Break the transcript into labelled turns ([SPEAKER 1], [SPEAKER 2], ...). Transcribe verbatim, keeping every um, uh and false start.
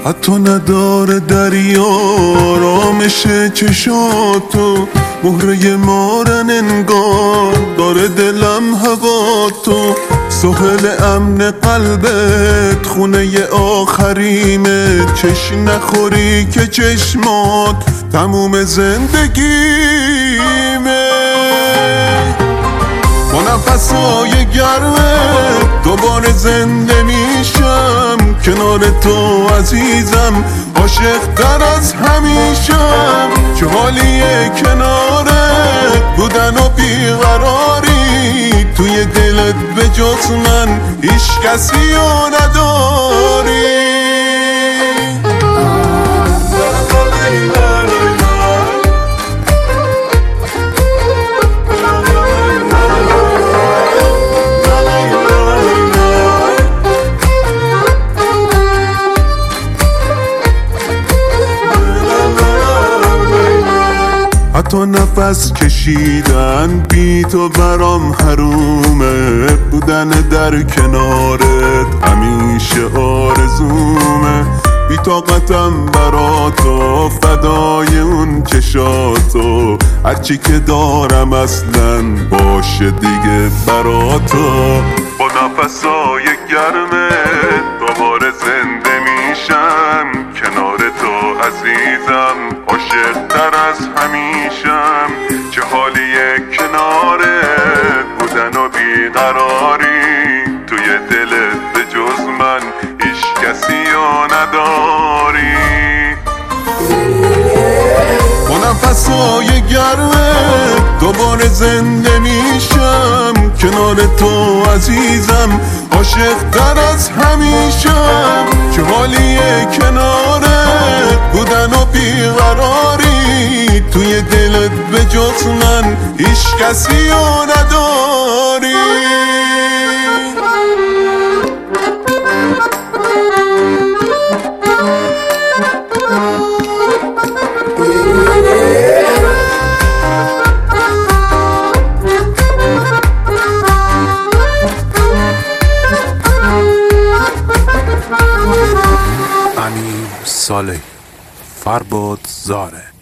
[SPEAKER 1] حتی نداره دریا رامش چشاتو، مهره مارن انگار داره دلم هوا تو. ساحل امن قلبت خونه آخریمه، چش نخوری که چشمات تموم زندگیمه. با نفسای گرمه دوباره زنده میشم، کنار تو عزیزم عاشق تر از همیشم. چه حالیه کنارت بودن و بیقراری، توی دلت به جز من هیچ کسی رو نداری. حتی نفس کشیدن بی تو برام حرومه، بودن در کنارت همیشه آرزومه. بی طاقتم برا تو، فدای اون چشاتو، هرچی که دارم اصلا باشه دیگه برا تو. با نفسای گرمت دوباره زنده میشم، کنار تو عزیزم عاشق تر از همیشم. چه حالیه کنارت بودن و بیقراری، توی دلت به جز من هیچ کسی رو نداری. با نفسای گرمت دوباره زنده میشم، کنار تو عزیزم عاشق تر از همیشم. چه حالیه کنارت بودن و بیقراری، توی دلت به جز من هیچ کسی رو نداری.
[SPEAKER 2] امیر صالحی، فرباد زاره.